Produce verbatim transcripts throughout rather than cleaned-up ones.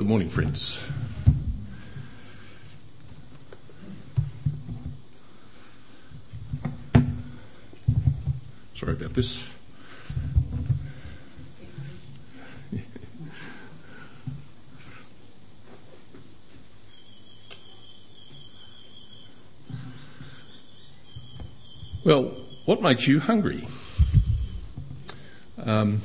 Good morning, friends. Sorry about this. Well, what makes you hungry? Um,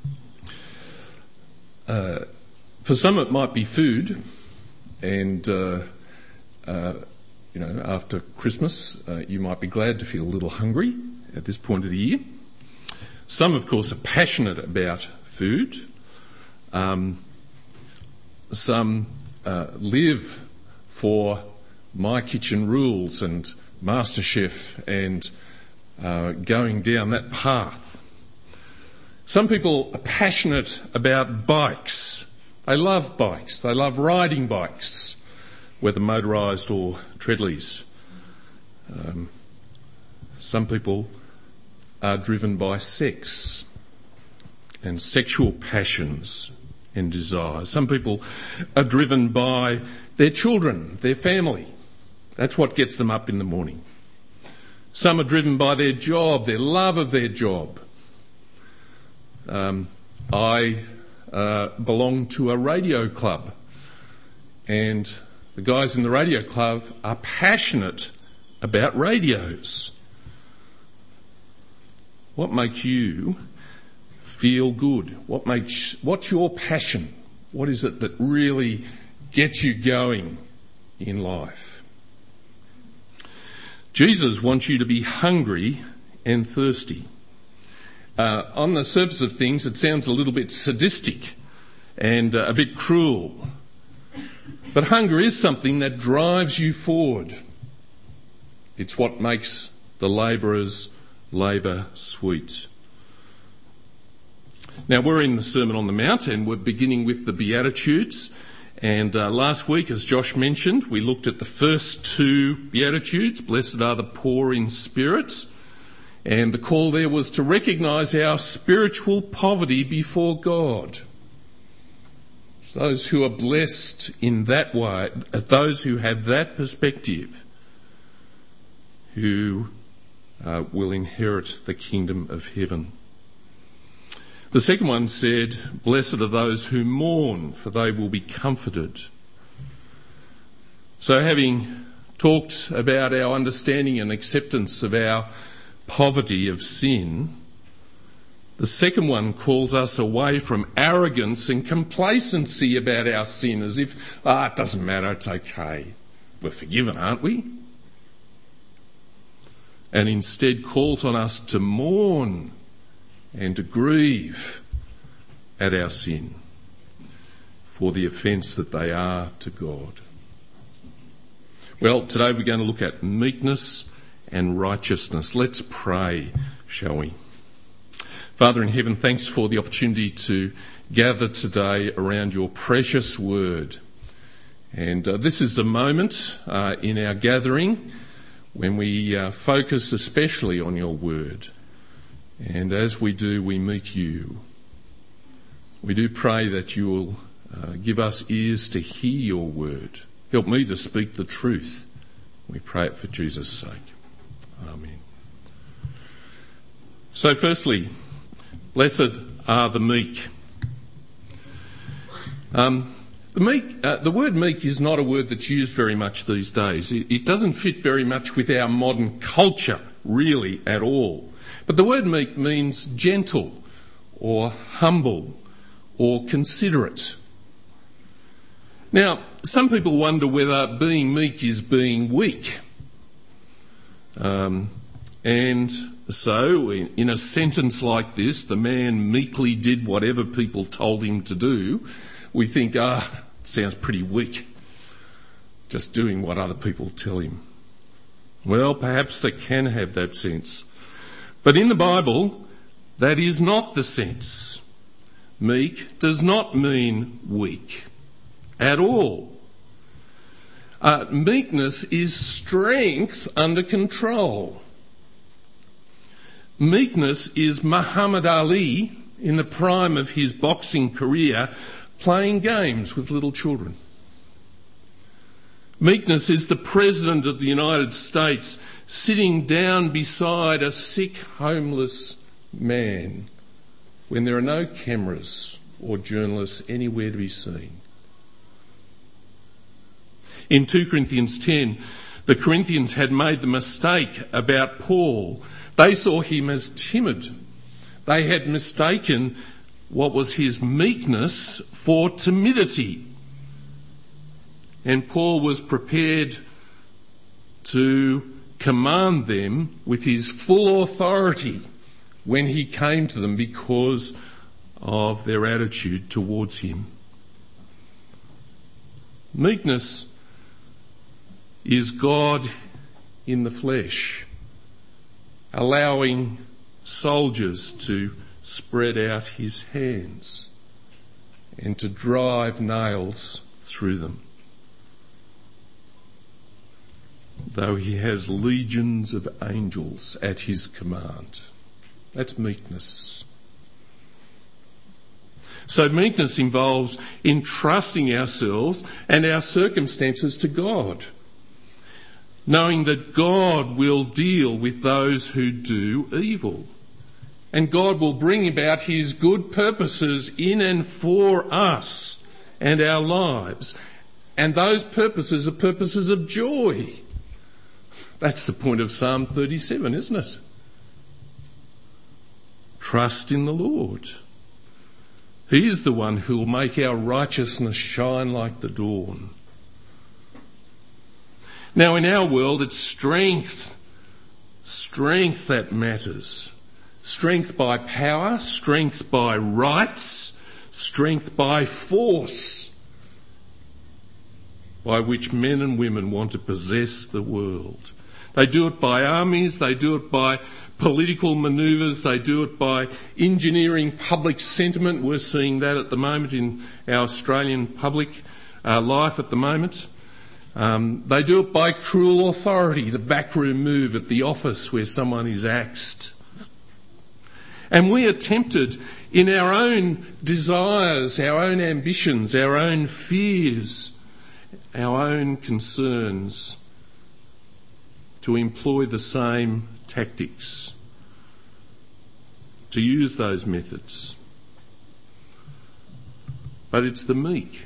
uh, for some it might be food, and uh, uh, you know, after Christmas uh, you might be glad to feel a little hungry at this point of the year. Some, of course, are passionate about food. Um, some uh, live for My Kitchen Rules and MasterChef and uh, going down that path. Some people are passionate about bikes. They love bikes. They love riding bikes, whether motorised or treadlies. Um, some people are driven by sex and sexual passions and desires. Some people are driven by their children, their family. That's what gets them up in the morning. Some are driven by their job, their love of their job. Um, I uh, belong to a radio club, and the guys in the radio club are passionate about radios. What makes you feel good? What makes, what's your passion? What is it that really gets you going in life? Jesus wants you to be hungry and thirsty. Uh, on the surface of things, it sounds a little bit sadistic and uh, a bit cruel. But hunger is something that drives you forward. It's what makes the labourer's labour sweet. Now, we're in the Sermon on the Mount, and we're beginning with the Beatitudes. And uh, last week, as Josh mentioned, we looked at the first two Beatitudes. Blessed are the poor in spirit. And the call there was to recognise our spiritual poverty before God. Those who are blessed in that way, those who have that perspective, who uh, will inherit the kingdom of heaven. The second one said, blessed are those who mourn, for they will be comforted. So having talked about our understanding and acceptance of our poverty of sin, the second one calls us away from arrogance and complacency about our sin, as if, ah, it doesn't matter, it's okay. We're forgiven, aren't we? And instead calls on us to mourn and to grieve at our sin for the offence that they are to God. Well, today we're going to look at meekness and righteousness. Let's pray, shall we? Father in heaven, thanks for the opportunity to gather today around your precious word. And uh, this is a moment uh, in our gathering when we uh, focus especially on your word. And as we do, we meet you. We do pray that you will uh, give us ears to hear your word. Help me to speak the truth. We pray it for Jesus' sake. Amen. So firstly, blessed are the meek. Um, the meek, uh, the word meek is not a word that's used very much these days. It, it doesn't fit very much with our modern culture, really, at all. But the word meek means gentle or humble or considerate. Now, some people wonder whether being meek is being weak. Um, and so, in, in a sentence like this, the man meekly did whatever people told him to do, we think, ah, it sounds pretty weak, just doing what other people tell him. Well, perhaps they can have that sense. But in the Bible, that is not the sense. Meek does not mean weak at all. Uh, meekness is strength under control. Meekness is Muhammad Ali, in the prime of his boxing career, playing games with little children. Meekness is the President of the United States sitting down beside a sick, homeless man when there are no cameras or journalists anywhere to be seen. In Second Corinthians ten, the Corinthians had made the mistake about Paul. They saw him as timid. They had mistaken what was his meekness for timidity. And Paul was prepared to command them with his full authority when he came to them because of their attitude towards him. Meekness is God in the flesh, allowing soldiers to spread out his hands and to drive nails through them, though he has legions of angels at his command. That's meekness. So meekness involves entrusting ourselves and our circumstances to God, knowing that God will deal with those who do evil, and God will bring about his good purposes in and for us and our lives, and those purposes are purposes of joy. That's the point of Psalm thirty-seven, isn't it? Trust in the Lord. He is the one who will make our righteousness shine like the dawn. Now, in our world, it's strength, strength that matters. Strength by power, strength by rights, strength by force, by which men and women want to possess the world. They do it by armies, they do it by political manoeuvres, they do it by engineering public sentiment. We're seeing that at the moment in our Australian public uh, life at the moment. Um, they do it by cruel authority, the backroom move at the office where someone is axed. And we are tempted in our own desires, our own ambitions, our own fears, our own concerns to employ the same tactics, to use those methods. But it's the meek,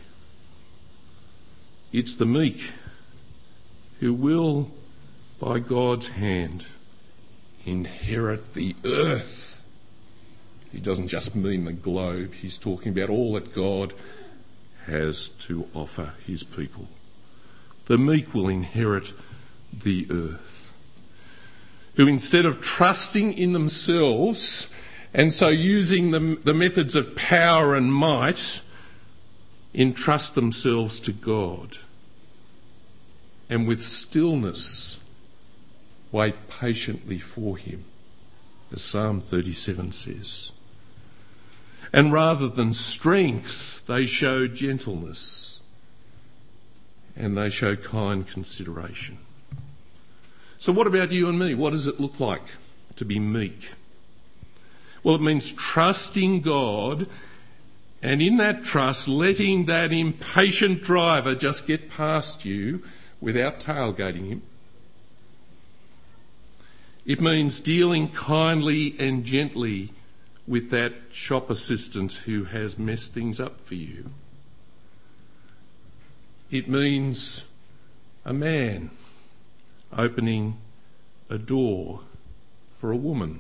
it's the meek who will, by God's hand, inherit the earth. He doesn't just mean the globe, he's talking about all that God has to offer his people. The meek will inherit the earth, who instead of trusting in themselves and so using the, the methods of power and might, entrust themselves to God and with stillness wait patiently for him, as Psalm thirty-seven says. And rather than strength, they show gentleness and they show kind consideration. So what about you and me? What does it look like to be meek? Well, it means trusting God, and in that trust, letting that impatient driver just get past you without tailgating him. It means dealing kindly and gently with that shop assistant who has messed things up for you. It means a man opening a door for a woman.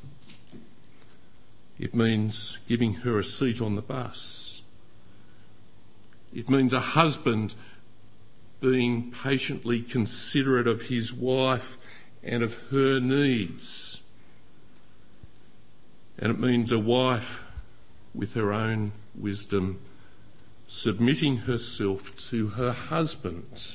It means giving her a seat on the bus. It means a husband being patiently considerate of his wife and of her needs. And it means a wife with her own wisdom submitting herself to her husband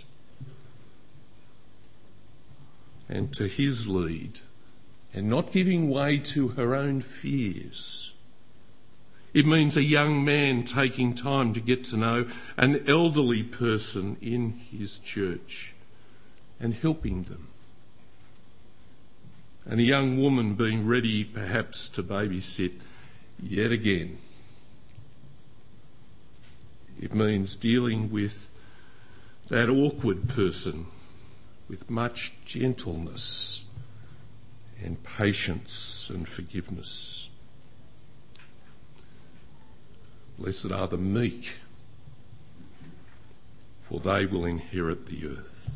and to his lead, and not giving way to her own fears. It means a young man taking time to get to know an elderly person in his church and helping them. And a young woman being ready perhaps to babysit yet again. It means dealing with that awkward person with much gentleness and patience and forgiveness. Blessed are the meek, for they will inherit the earth.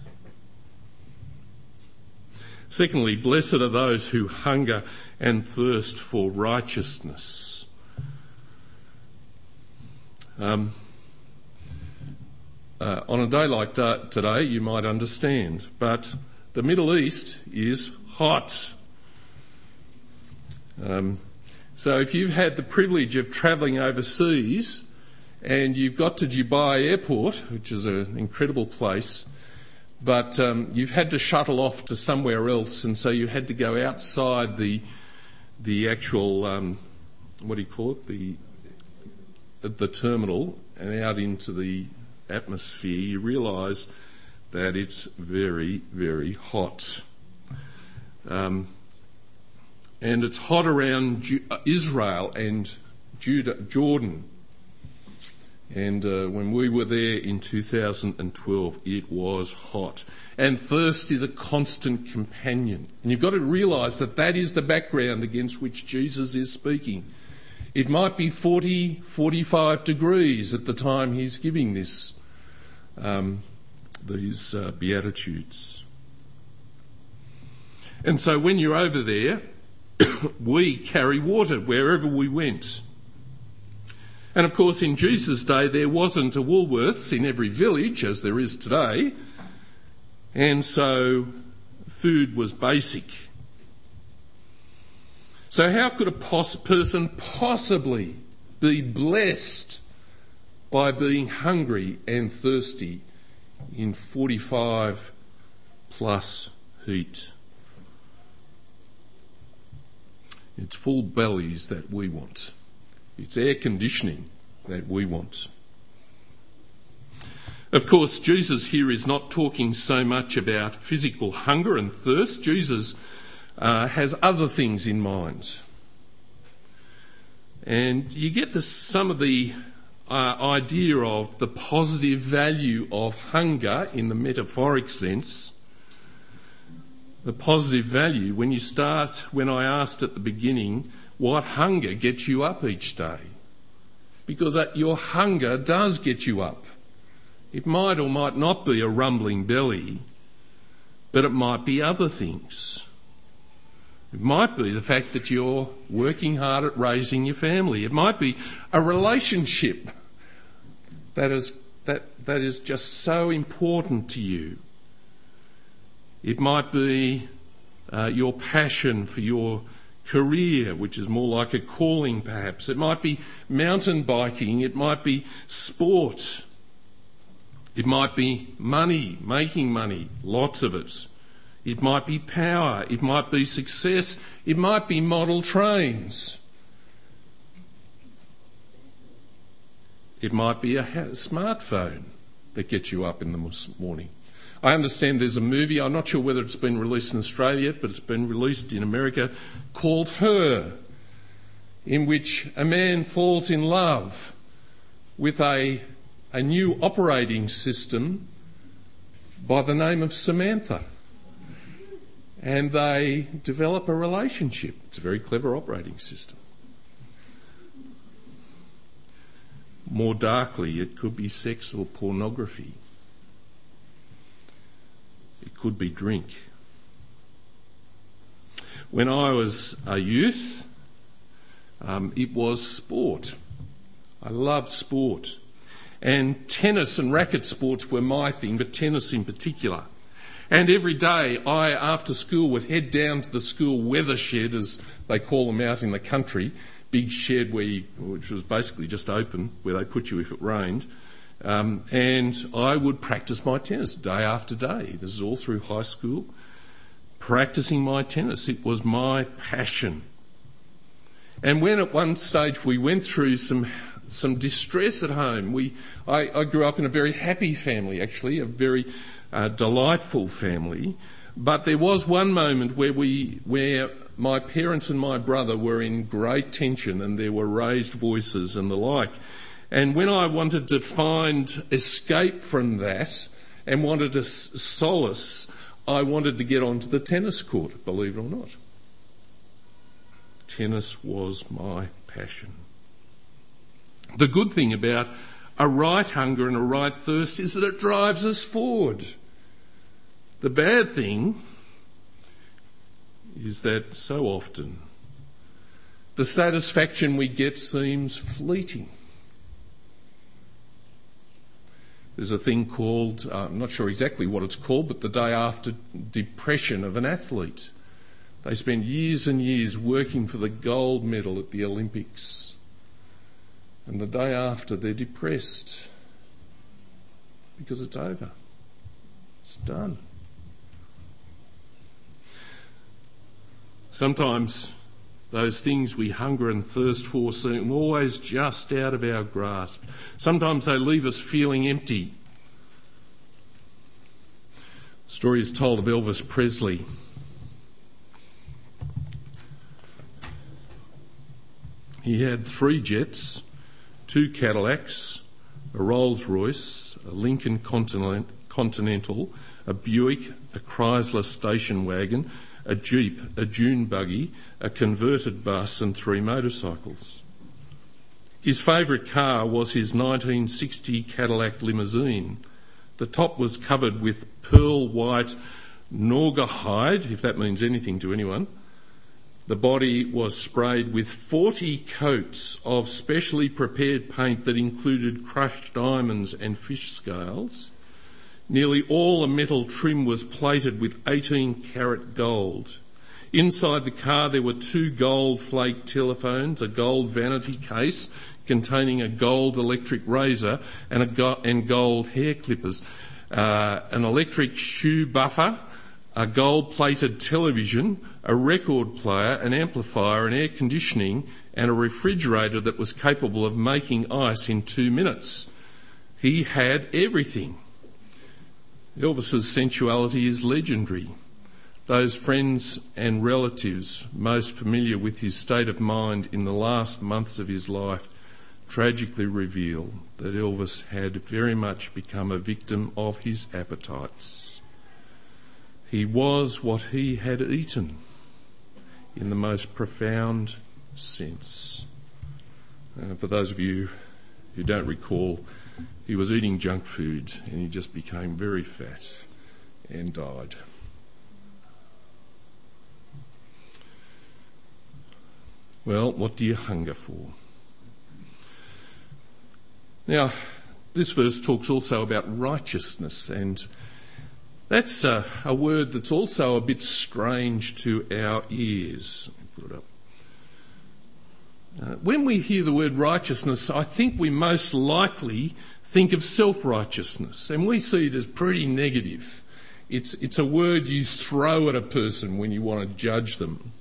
Secondly, blessed are those who hunger and thirst for righteousness. Um, uh, on a day like da- today, you might understand, but the Middle East is hot. Um, so if you've had the privilege of travelling overseas and you've got to Dubai Airport, which is an incredible place, but um, you've had to shuttle off to somewhere else, and so you had to go outside the the actual, um, what do you call it, the the terminal and out into the atmosphere, you realise that it's very, very hot. Um, and it's hot around Ju- Israel and Judah, Jordan. And uh, when we were there in two thousand twelve, it was hot. And thirst is a constant companion. And you've got to realise that that is the background against which Jesus is speaking. It might be forty, forty-five degrees at the time he's giving this, um, these uh, Beatitudes. And so when you're over there, we carry water wherever we went. And of course, in Jesus' day, there wasn't a Woolworths in every village, as there is today. And so food was basic. So how could a pos- person possibly be blessed by being hungry and thirsty in forty-five plus heat? It's full bellies that we want. It's air conditioning that we want. Of course, Jesus here is not talking so much about physical hunger and thirst. Jesus uh, has other things in mind. And you get the, some of the uh, idea of the positive value of hunger in the metaphoric sense. The positive value, when you start, when I asked at the beginning, what hunger gets you up each day? Because your hunger does get you up. It might or might not be a rumbling belly, but it might be other things. It might be the fact that you're working hard at raising your family. It might be a relationship that is, that, that is just so important to you. It might be uh, your passion for your career, which is more like a calling perhaps. It might be mountain biking. It might be sport. It might be money, making money, lots of it. It might be power. It might be success. It might be model trains. It might be a smartphone that gets you up in the morning. I understand there's a movie, I'm not sure whether it's been released in Australia yet, but it's been released in America, called Her, in which a man falls in love with a, a new operating system by the name of Samantha. And they develop a relationship. It's a very clever operating system. More darkly, it could be sex or pornography. It could be drink. When I was a youth, um, it was sport. I loved sport. And tennis and racket sports were my thing, but tennis in particular. And every day I, after school, would head down to the school weather shed, as they call them out in the country, big shed where you, which was basically just open, where they put you if it rained. Um, and I would practice my tennis day after day. This is all through high school. Practicing my tennis. It was my passion. And when at one stage we went through some some distress at home, we I, I grew up in a very happy family, actually, a very uh, delightful family. But there was one moment where we where my parents and my brother were in great tension, and there were raised voices and the like. And when I wanted to find escape from that and wanted to solace, I wanted to get onto the tennis court, believe it or not. Tennis was my passion. The good thing about a right hunger and a right thirst is that it drives us forward. The bad thing is that so often the satisfaction we get seems fleeting. There's a thing called, uh, I'm not sure exactly what it's called, but the day after depression of an athlete. They spend years and years working for the gold medal at the Olympics. And the day after, they're depressed because it's over. It's done. Sometimes those things we hunger and thirst for seem always just out of our grasp. Sometimes they leave us feeling empty. The story is told of Elvis Presley. He had three jets, two Cadillacs, a Rolls-Royce, a Lincoln Continental, a Buick, a Chrysler station wagon, a Jeep, a dune buggy, a converted bus and three motorcycles. His favourite car was his nineteen sixty Cadillac limousine. The top was covered with pearl white naugahyde, if that means anything to anyone. The body was sprayed with forty coats of specially prepared paint that included crushed diamonds and fish scales. Nearly all the metal trim was plated with eighteen carat gold. Inside the car there were two gold flake telephones, a gold vanity case containing a gold electric razor and, a go- and gold hair clippers, uh, an electric shoe buffer, a gold-plated television, a record player, an amplifier, an air conditioning, and a refrigerator that was capable of making ice in two minutes. He had everything. Elvis's sensuality is legendary. Those friends and relatives most familiar with his state of mind in the last months of his life tragically reveal that Elvis had very much become a victim of his appetites. He was what he had eaten in the most profound sense. Uh, for those of you who don't recall, he was eating junk food and he just became very fat and died. Well, what do you hunger for? Now, this verse talks also about righteousness, and that's a, a word that's also a bit strange to our ears. Put it up. Uh, when we hear the word righteousness, I think we most likely think of self-righteousness, and we see it as pretty negative. It's, it's a word you throw at a person when you want to judge them.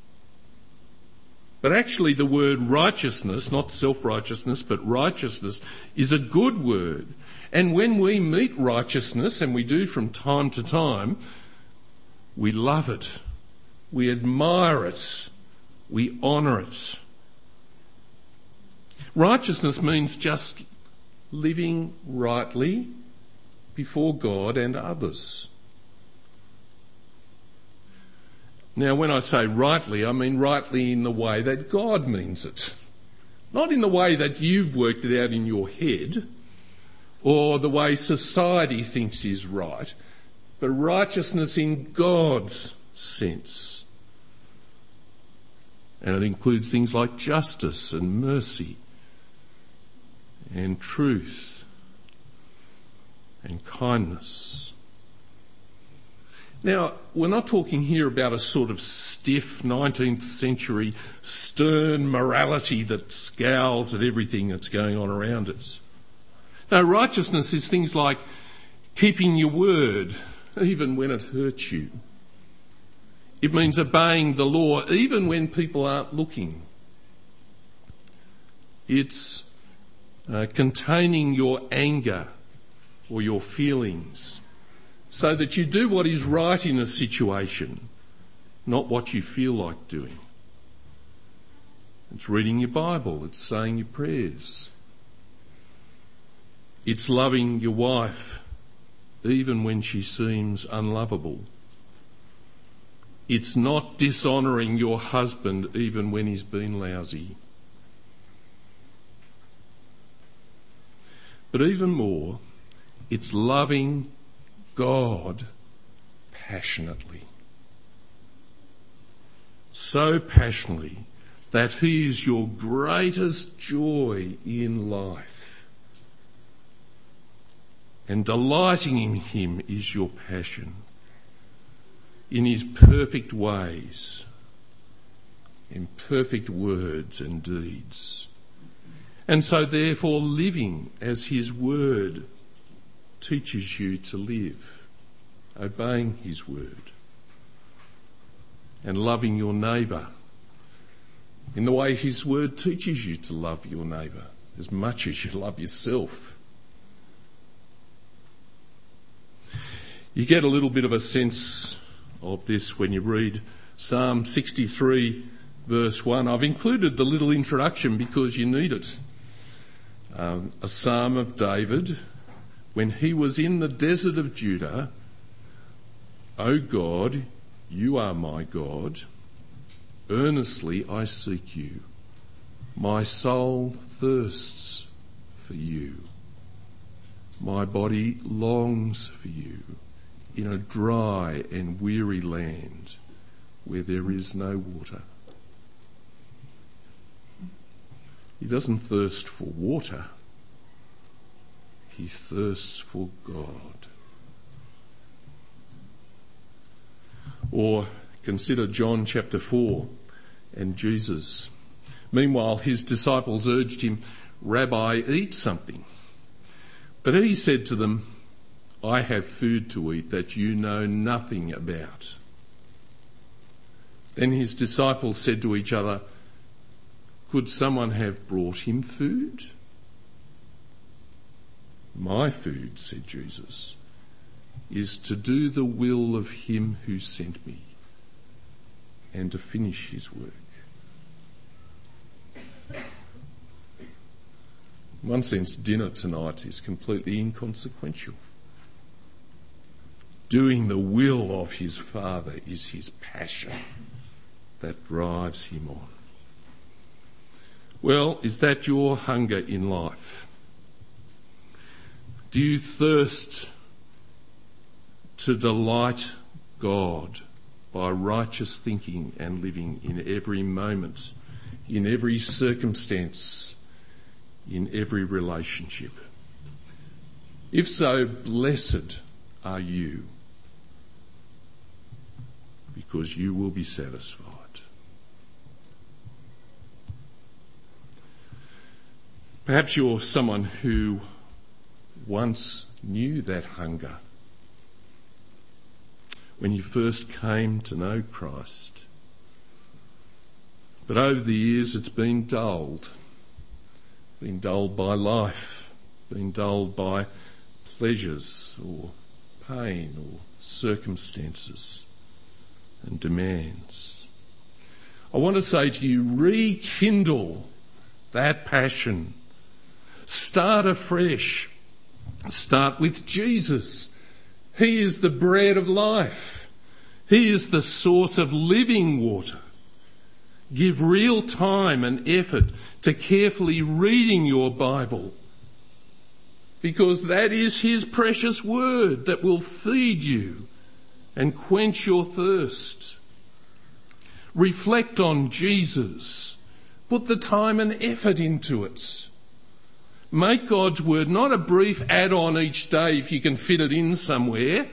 But actually the word righteousness, not self-righteousness, but righteousness, is a good word. And when we meet righteousness, and we do from time to time, we love it, we admire it, we honour it. Righteousness means just living rightly before God and others. Now, when I say rightly, I mean rightly in the way that God means it. Not in the way that you've worked it out in your head or the way society thinks is right, but righteousness in God's sense. And it includes things like justice and mercy and truth and kindness. Now, we're not talking here about a sort of stiff nineteenth century stern morality that scowls at everything that's going on around us. No, righteousness is things like keeping your word, even when it hurts you. It means obeying the law, even when people aren't looking. It's uh, containing your anger or your feelings, so that you do what is right in a situation, not what you feel like doing. It's reading your Bible, it's saying your prayers. It's loving your wife even when she seems unlovable. It's not dishonouring your husband even when he's been lousy. But even more, it's loving God passionately. So passionately that he is your greatest joy in life. And delighting in him is your passion, in his perfect ways, in perfect words and deeds. And so therefore living as his word teaches you to live, obeying his word, and loving your neighbour in the way his word teaches you to love your neighbour as much as you love yourself. You get a little bit of a sense of this when you read Psalm sixty-three verse one. I've included the little introduction because you need it. Um, a psalm of David when he was in the desert of Judah. O God, you are my God. Earnestly I seek you. My soul thirsts for you. My body longs for you in a dry and weary land where there is no water. He doesn't thirst for water. He thirsts for God. Or consider John chapter four and Jesus. Meanwhile, his disciples urged him, Rabbi, eat something. But he said to them, I have food to eat that you know nothing about. Then his disciples said to each other, could someone have brought him food? My food, said Jesus, is to do the will of him who sent me and to finish his work. In one sense, dinner tonight is completely inconsequential. Doing the will of his Father is his passion that drives him on. Well, is that your hunger in life? Do you thirst to delight God by righteous thinking and living in every moment, in every circumstance, in every relationship? If so, blessed are you, because you will be satisfied. Perhaps you're someone who once knew that hunger when you first came to know Christ. But over the years it's been dulled. Been dulled by life, been dulled by pleasures or pain or circumstances and demands. I want to say to you, rekindle that passion. Start afresh. Start with Jesus. He is the bread of life. He is the source of living water. Give real time and effort to carefully reading your Bible, because that is his precious word that will feed you and quench your thirst. Reflect on Jesus. Put the time and effort into it. Make God's word not a brief add-on each day if you can fit it in somewhere,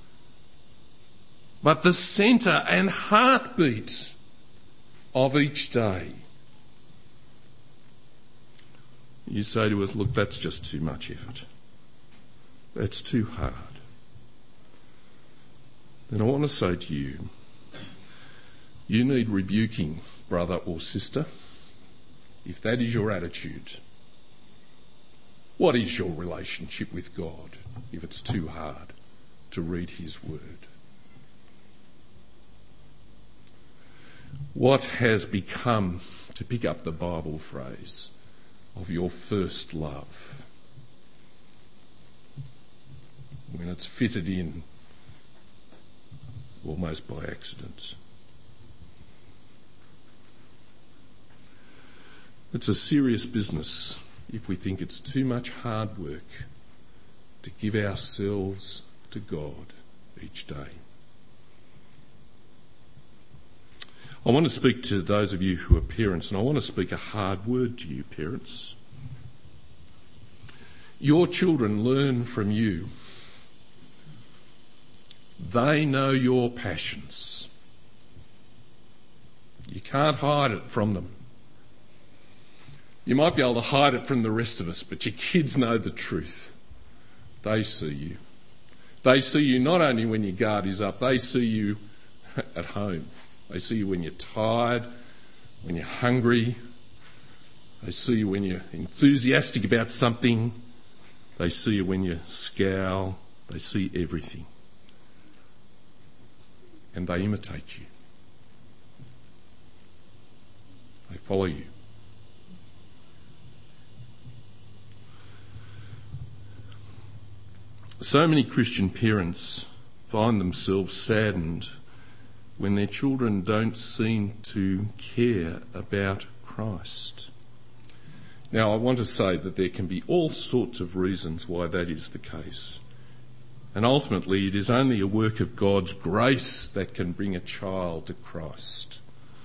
but the centre and heartbeat of each day. You say to us, look, that's just too much effort. That's too hard. Then I want to say to you, you need rebuking, brother or sister, if that is your attitude. What is your relationship with God if it's too hard to read his word? What has become, to pick up the Bible phrase, of your first love? it's fitted in almost by accident. It's a serious business if we think it's too much hard work to give ourselves to God each day. I want to speak to those of you who are parents, and I want to speak a hard word to you, parents. Your children learn from you. They know your passions. You can't hide it from them. You might be able to hide it from the rest of us, but your kids know the truth. They see you. They see you not only when your guard is up, they see you at home. They see you when you're tired, when you're hungry. They see you when you're enthusiastic about something. They see you when you scowl. They see everything. And they imitate you. They follow you. So many Christian parents find themselves saddened when their children don't seem to care about Christ. Now, I want to say that there can be all sorts of reasons why that is the case. And ultimately, it is only a work of God's grace that can bring a child to Christ.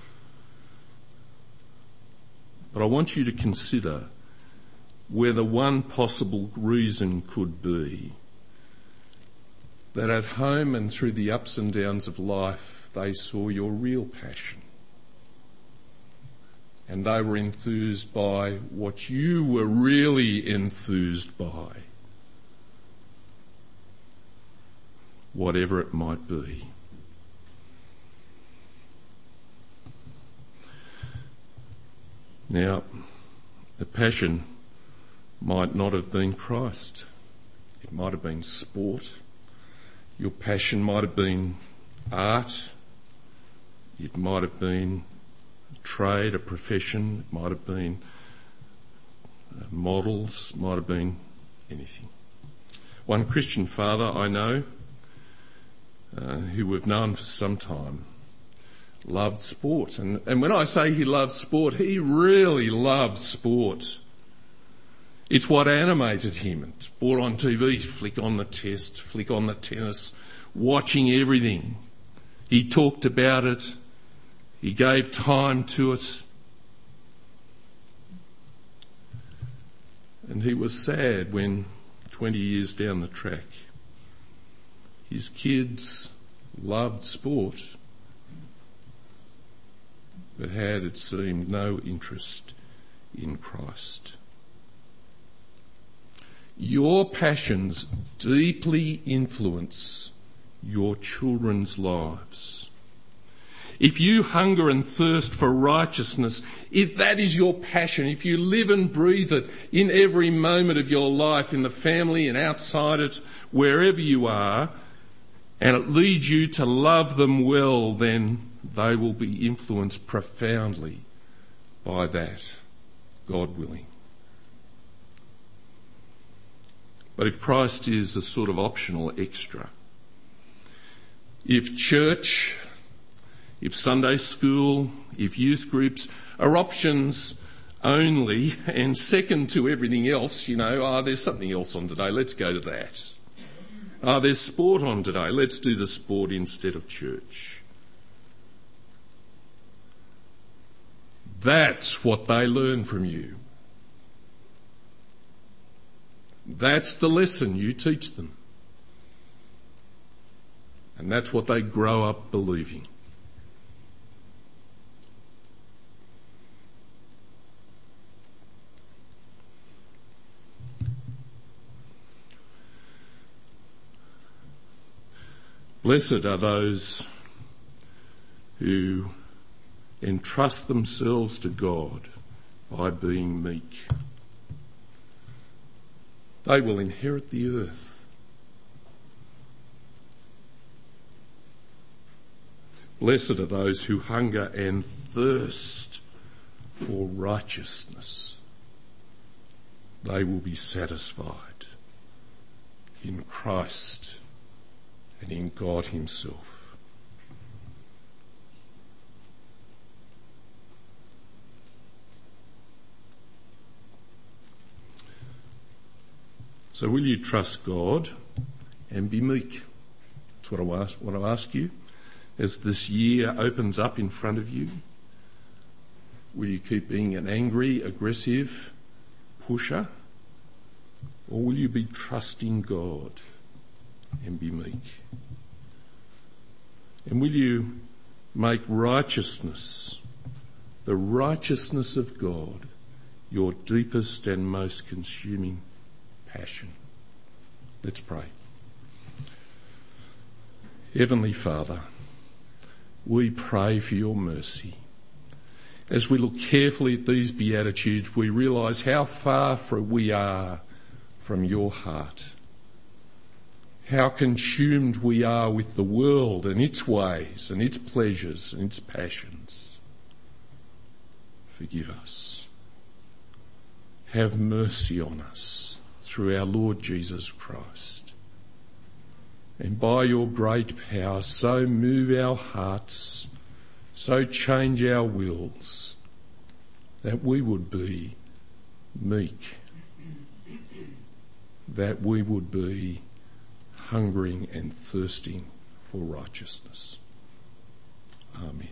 But I want you to consider whether one possible reason could be that at home and through the ups and downs of life, they saw your real passion. And they were enthused by what you were really enthused by. Whatever it might be. Now, the passion might not have been Christ. It might have been sport. Your passion might have been art. It might have been a trade, a profession. It might have been uh, models. It might have been anything. One Christian father I know, uh, who we've known for some time, loved sport. And, and when I say he loved sport, he really loved sport. It's what animated him. Sport on T V, flick on the test, flick on the tennis, watching everything. He talked about it. He gave time to it. And he was sad when, twenty years down the track, his kids loved sport, but had, it seemed, no interest in Christ. Your passions deeply influence your children's lives. If you hunger and thirst for righteousness, if that is your passion, if you live and breathe it in every moment of your life, in the family and outside it, wherever you are, and it leads you to love them well, then they will be influenced profoundly by that, God willing. But if Christ is a sort of optional extra, if church, if Sunday school, if youth groups are options only and second to everything else, you know, oh, there's something else on today, let's go to that. Oh, there's sport on today, let's do the sport instead of church. That's what they learn from you. That's the lesson you teach them. And that's what they grow up believing. Blessed are those who entrust themselves to God by being meek. They will inherit the earth. Blessed are those who hunger and thirst for righteousness. They will be satisfied in Christ and in God himself. So will you trust God and be meek? That's what I ask, what I ask you. As this year opens up in front of you, will you keep being an angry, aggressive pusher? Or will you be trusting God and be meek? And will you make righteousness, the righteousness of God, your deepest and most consuming passion? Let's pray. Heavenly Father, we pray for your mercy. As we look carefully at these Beatitudes, we realise how far from we are from your heart. How consumed we are with the world and its ways and its pleasures and its passions. Forgive us. Have mercy on us through our Lord Jesus Christ. And by your great power, so move our hearts, so change our wills, that we would be meek, that we would be hungering and thirsting for righteousness. Amen.